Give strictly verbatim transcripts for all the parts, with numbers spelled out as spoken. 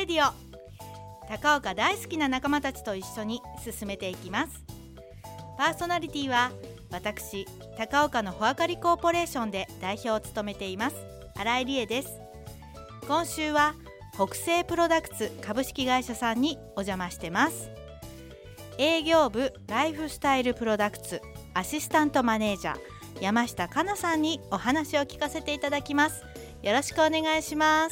レディオ。高岡大好きな仲間たちと一緒に進めていきます。パーソナリティは私、高岡のホアカリコーポレーションで代表を務めています新井理恵です。今週は北西プロダクツ株式会社さんにお邪魔してます。営業部ライフスタイルプロダクツアシスタントマネージャー山下香奈さんにお話を聞かせていただきます。よろしくお願いします。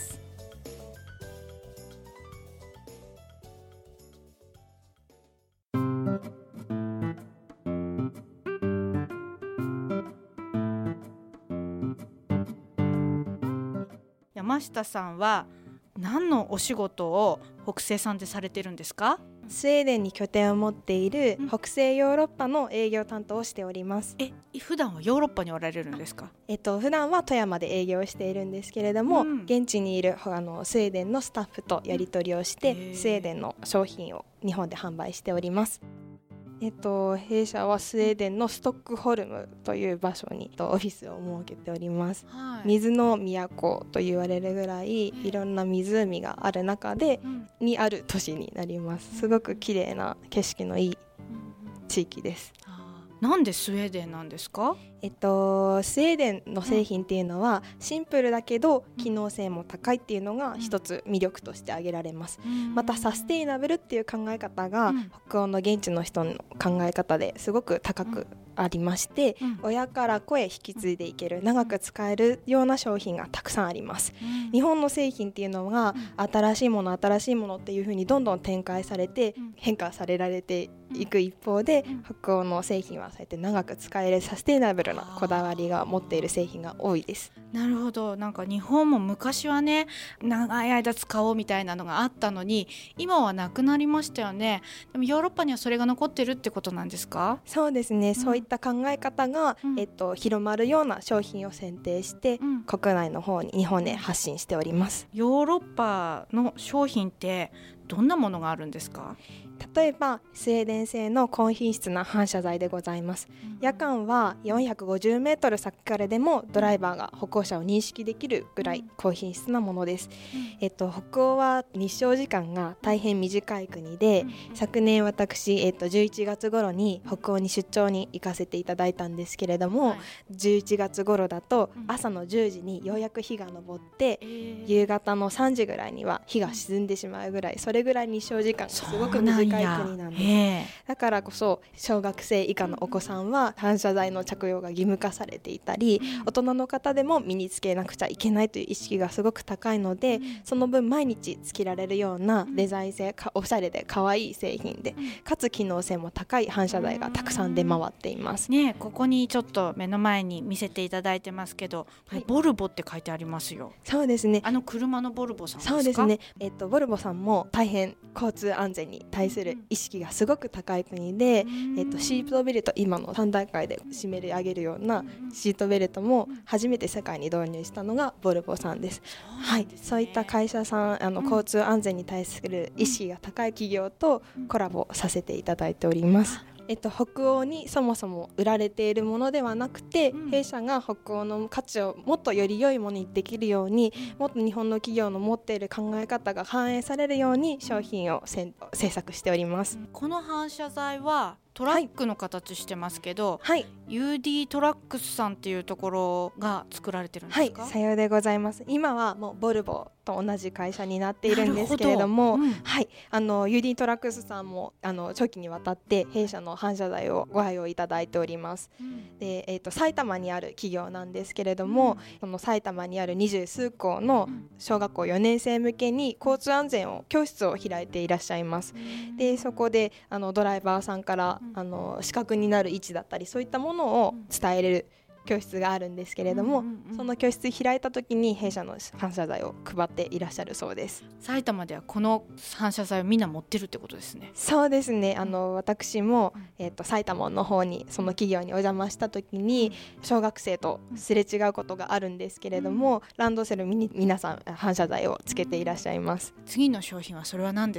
山下さんは何のお仕事を北西さんでされてるんですか？ スウェーデンに拠点を持っている北西ヨーロッパの営業担当をしております。 え、普段はヨーロッパにおられるんですか？ えっと、普段は富山で営業をしているんですけれども、うん、現地にいるあのスウェーデンのスタッフとやり取りをして、うん、スウェーデンの商品を日本で販売しております。えっと、弊社はスウェーデンのストックホルムという場所にオフィスを設けております、はい、水の都と言われるぐらいいろんな湖がある中で、うん、にある都市になります。すごく綺麗な景色のいい地域です。 なんでスウェーデンなんですか？ えっと、スウェーデンの製品っていうのはシンプルだけど機能性も高いっていうのが一つ魅力として挙げられます。またサステイナブルっていう考え方が北欧の現地の人の考え方ですごく高くありまして、親から子へ引き継いでいける長く使えるような商品がたくさんあります。日本の製品っていうのが新しいもの新しいものっていう風にどんどん展開されて変化されられていく一方で、北欧の製品はそうやって長く使えるサステイナブルなこだわりが持っている製品が多いです。 なるほど。なんか日本も昔はね長い間使おうみたいなのがあったのに今はなくなりましたよね。でもヨーロッパにはそれが残ってるってことなんですか？ そうですね、うん、そういった考え方が、うんえっと、広まるような商品を選定して、うん、国内の方に日本で発信しております。 ヨーロッパの商品ってどんなものがあるんですか？ 例えばスウェーデン製の高品質な反射材でございます、うん、夜間はよんひゃくごじゅうメートル先からでもドライバーが歩行者を認識できるぐらい高品質なものです、うんえっと、北欧は日照時間が大変短い国で、うん、昨年私、えっと、じゅういちがつ頃に北欧に出張に行かせていただいたんですけれども、はい、じゅういちがつ頃だと朝のじゅうじにようやく日が昇って、うん、夕方のさんじぐらいには日が沈んでしまうぐらい、それぐらい日照時間がすごく短い国なんです。だからこそ小学生以下のお子さんは反射材の着用が義務化されていたり、大人の方でも身につけなくちゃいけないという意識がすごく高いので、その分毎日つけられるようなデザイン性おしゃれで可愛い製品で、かつ機能性も高い反射材がたくさん出回っていますね。ここにちょっと目の前に見せていただいてますけど、はい、ボルボって書いてありますよ。 そうですね、 あの車のボルボさんですか？ そうですね、えっと、ボルボさんも大変交通安全に対する意識がすごく高い国で、えっと、シートベルト今のさん段階で締め上げるようなシートベルトも初めて世界に導入したのがボルボさんです。はい、そういった会社さん、あの交通安全に対する意識が高い企業とコラボさせていただいております。えっと、北欧にそもそも売られているものではなくて、うん、弊社が北欧の価値をもっとより良いものにできるように、もっと日本の企業の持っている考え方が反映されるように商品を制作しております。 この反射材はトラックの形してますけど、 はい、 ユーディー トラックスさんっていうところが作られてるんですか？ はい、さようでございます。今はもうボルボと同じ会社になっているんですけれども、うんはい、あの ユーディー トラックスさんもあの長期にわたって弊社の反射材をご愛用いただいております、うん、で、えーと、埼玉にある企業なんですけれども、うん、その埼玉にある二十数校の小学校よねん生向けに交通安全を教室を開いていらっしゃいます、うん、でそこであのドライバーさんからあの視覚になる位置だったりそういったものを伝えれる教室があるんですけれども、うんうんうん、その教室開いた時に弊社の反射材を配っていらっしゃるそうです。 埼玉ではこの反射材をみんな持ってるってことですね。 そうですね、あの私も、えーと、埼玉の方にその企業にお邪魔した時に小学生とすれ違うことがあるんですけれども、ランドセルに皆さん反射材をつけていらっしゃいます。 次の商品はそれは何ですか？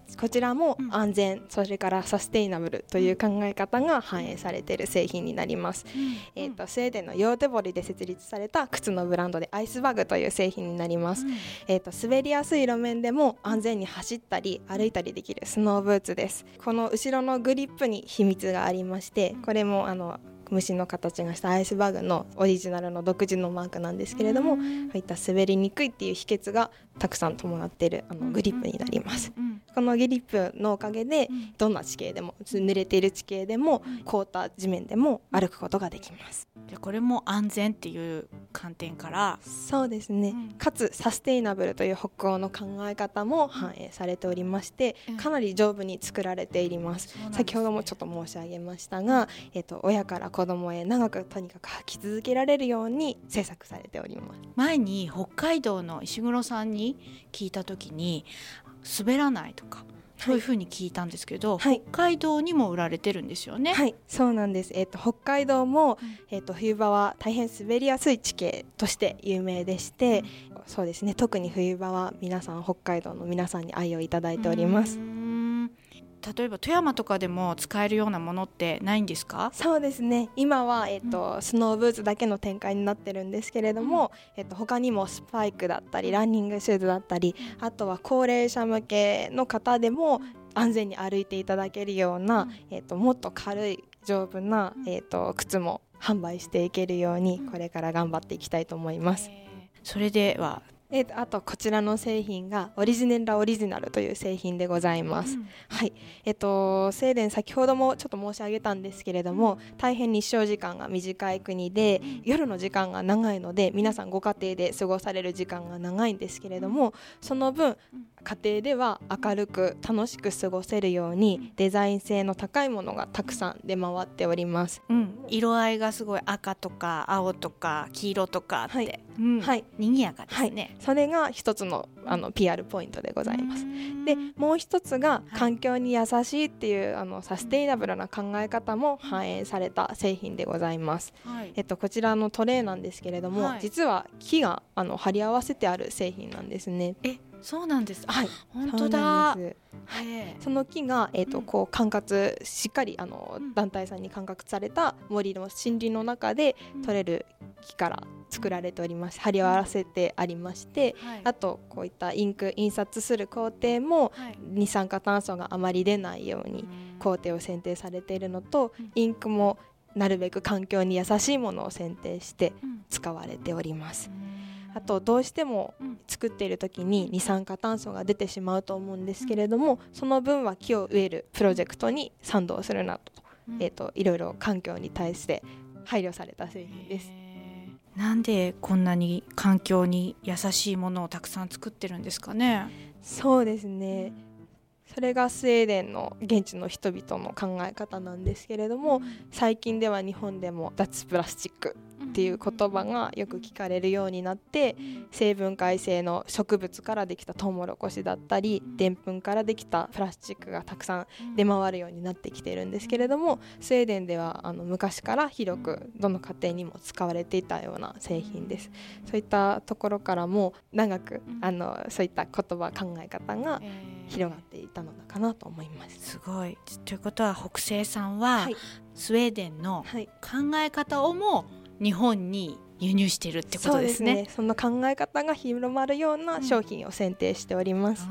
こちらも安全、うん、それからサステイナブルという考え方が反映されている製品になります、うん、えーと、スウェーデンのヨーテボリで設立された靴のブランドでアイスバグという製品になります、うん、えーと、滑りやすい路面でも安全に走ったり歩いたりできるスノーブーツです。この後ろのグリップに秘密がありまして、これもあの虫の形がしたアイスバグのオリジナルの独自のマークなんですけれども、こういった滑りにくいっていう秘訣がたくさん伴っているあのグリップになります、うんうんうん、このグリップのおかげでどんな地形でも濡れている地形でも凍った地面でも歩くことができます。 じゃこれも安全っていう観点からそうですね、うん、かつサステイナブルという北欧の考え方も反映されておりまして、うん、かなり丈夫に作られています、うん、先ほどもちょっと申し上げましたが、えっと、親から子供へ長くとにかく履き続けられるように制作されております。 前に北海道の石黒さんに聞いた時に滑らないとかそういうふうに聞いたんですけど、はい、北海道にも売られてるんですよね。 はい、そうなんです、えーと、北海道も、えーと、冬場は大変滑りやすい地形として有名でして、うん、そうですね、特に冬場は皆さん北海道の皆さんに愛をいただいております。 うーん、例えば富山とかでも使えるようなものってないんですか？ そうですね、今は、えーとうん、スノーブーツだけの展開になってるんですけれども、うん、えーと、他にもスパイクだったりランニングシューズだったり、あとは高齢者向けの方でも安全に歩いていただけるような、うん、えーと、もっと軽い丈夫な、えーと、靴も販売していけるようにこれから頑張っていきたいと思います。 それではえー、とあとこちらの製品がオリジネラオリジナルという製品でございます、うん、はい、えっ、ー、とスウェーデン先ほどもちょっと申し上げたんですけれども、うん、大変日照時間が短い国で、うん、夜の時間が長いので皆さんご家庭で過ごされる時間が長いんですけれども、その分家庭では明るく楽しく過ごせるようにデザイン性の高いものがたくさん出回っております、 うん、色合いがすごい赤とか青とか黄色とかあって、はいうん、 はい、 賑やかですね、 はい、それが一つの、あの ピーアール ポイントでございます。でもう一つが環境に優しいっていう、はい、あのサステイナブルな考え方も反映された製品でございます、はいえっと、こちらのトレイなんですけれども、はい、実は木があの貼り合わせてある製品なんですね。 えそうなんです。 はい、 本当だ。 そ, その木が、えーと、こう管轄しっかりあの、うん、団体さんに管轄された森の森林の中で取れる木から作られております。貼り合わせてありまして、はい、あとこういったインク印刷する工程も、はい、二酸化炭素があまり出ないように工程を選定されているのと、うん、インクもなるべく環境に優しいものを選定して使われております、うんあとどうしても作っている時に二酸化炭素が出てしまうと思うんですけれども、その分は木を植えるプロジェクトに賛同するなど、えーと、いろいろ環境に対して配慮された製品です。 なんでこんなに環境に優しいものをたくさん作ってるんですかね？ そうですね、それがスウェーデンの現地の人々の考え方なんですけれども、最近では日本でも脱プラスチックっていう言葉がよく聞かれるようになって、生分解性の植物からできたトウモロコシだったりでんぷんからできたプラスチックがたくさん出回るようになってきているんですけれども、スウェーデンではあの昔から広くどの家庭にも使われていたような製品です。そういったところからも長くあのそういった言葉考え方が広がっていたのかなと思います。 すごい。ということは北西さんは、はい、スウェーデンの考え方をも日本に輸入しているってことですね。 そうですね、その考え方が広まるような商品を選定しております、 うん、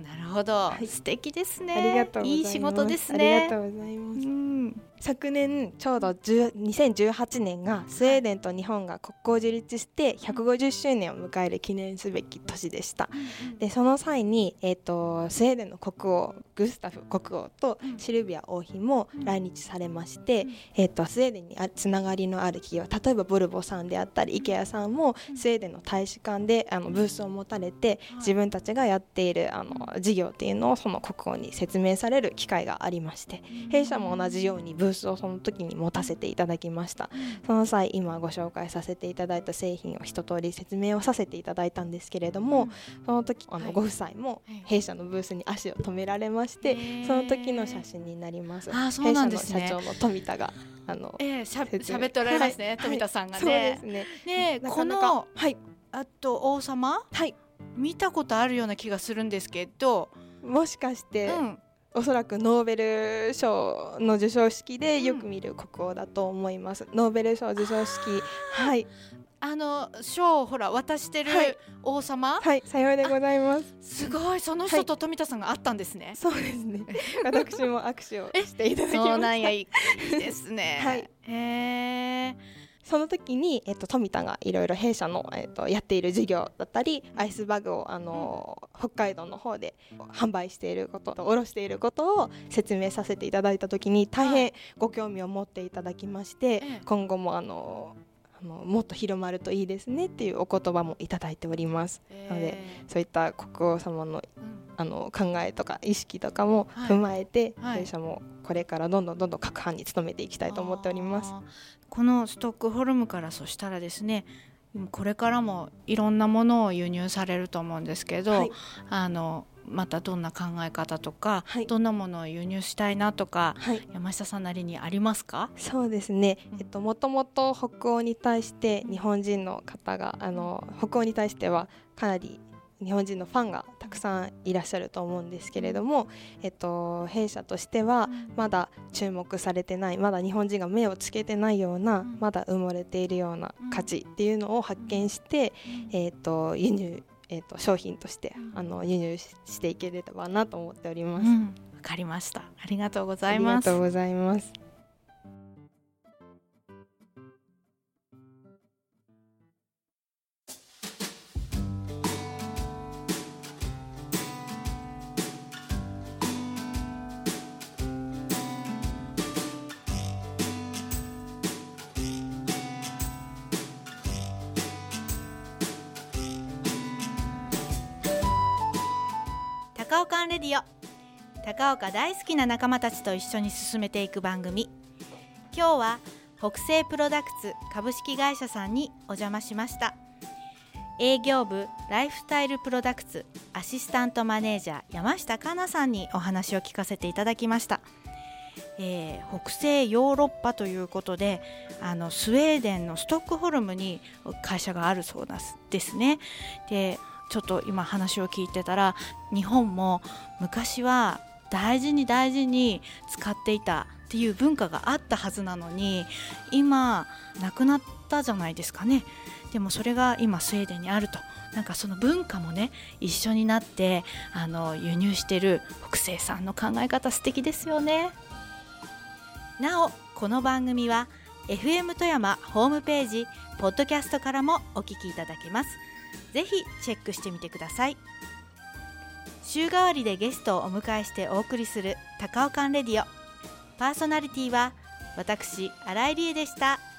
なるほど、はい、素敵ですね。 ありがとうございます。 いい仕事ですね。 ありがとうございます、うん、昨年ちょうどにせんじゅうはちねんがスウェーデンと日本が国交樹立してひゃくごじゅっしゅうねんを迎える記念すべき年でした、うん、でその際に、えーと、スウェーデンの国王グスタフ国王とシルビア王妃も来日されまして、うんえーと、スウェーデンにつながりのある企業、例えばボルボさんであったりイケアさんもスウェーデンの大使館であのブースを持たれて、自分たちがやっているあの事業っていうのをその国王に説明される機会がありまして、弊社も同じようにブースをその時に持たせていただきました。その際今ご紹介させていただいた製品を一通り説明をさせていただいたんですけれども、その時あのご夫妻も弊社のブースに足を止められまして、その時の写真になります。 あ、そうなんですね。 弊社の社長の富田があの、 えー、しゃ喋っておられますね、はい、富田さんがね。 そうですね。 ね、この、 はい、 あと王様、 はい、 見たことあるような気がするんですけど、 もしかして、うん、おそらくノーベル賞の授賞式でよく見る国王だと思います、うん、ノーベル賞授賞式、はい、 あの賞をほら渡してる王様、 はい、はい、さようでございます。 すごい、その人と富田さんが会ったんですね、はい、 そうですね私も握手をしていただきました。 そうなんや、いいですね、 はい、 へー。 その時に、えっと、富田がいろいろ弊社の、えっと、やっている事業だったりアイスバグをあの、うん、北海道の方で販売していることと卸していることを説明させていただいた時に大変ご興味を持っていただきまして、はい、今後もあのあのもっと広まるといいですねっていうお言葉もいただいております、えー、なのでそういった国王様の、うん、あの考えとか意識とかも踏まえて、はい、弊社もこれからどんどんどんどん各班に努めていきたいと思っております。 このストックホルムからそしたらですね、これからもいろんなものを輸入されると思うんですけど、はい、あのまたどんな考え方とか、はい、どんなものを輸入したいなとか、はい、山下さんなりにありますか？ そうですね、えっと、もともと北欧に対して日本人の方があの北欧に対してはかなり日本人のファンがたくさんいらっしゃると思うんですけれども、えっと、弊社としてはまだ注目されてない、まだ日本人が目をつけてないような、まだ埋もれているような価値っていうのを発見して、えっと、輸入えー、と商品としてあの輸入 し, していければなと思っております。わ、 うん、かりました。ありがとうございます。 ありがとうございます。 高岡レディオ、高岡大好きな仲間たちと一緒に進めていく番組。今日は北西プロダクツ株式会社さんにお邪魔しました。営業部ライフスタイルプロダクツアシスタントマネージャー山下香奈さんにお話を聞かせていただきました。えー、北西ヨーロッパということで、あのスウェーデンのストックホルムに会社があるそうですね。でちょっと今話を聞いてたら、日本も昔は大事に大事に使っていたっていう文化があったはずなのに、今なくなったじゃないですかね。でもそれが今スウェーデンにあると、なんかその文化もね一緒になってあの輸入してる北西さんの考え方素敵ですよね。なおこの番組は エフエム 富山ホームページポッドキャストからもお聞きいただけます。ぜひチェックしてみてください。週替わりでゲストをお迎えしてお送りする高岡レディオ、パーソナリティは私新井理恵でした。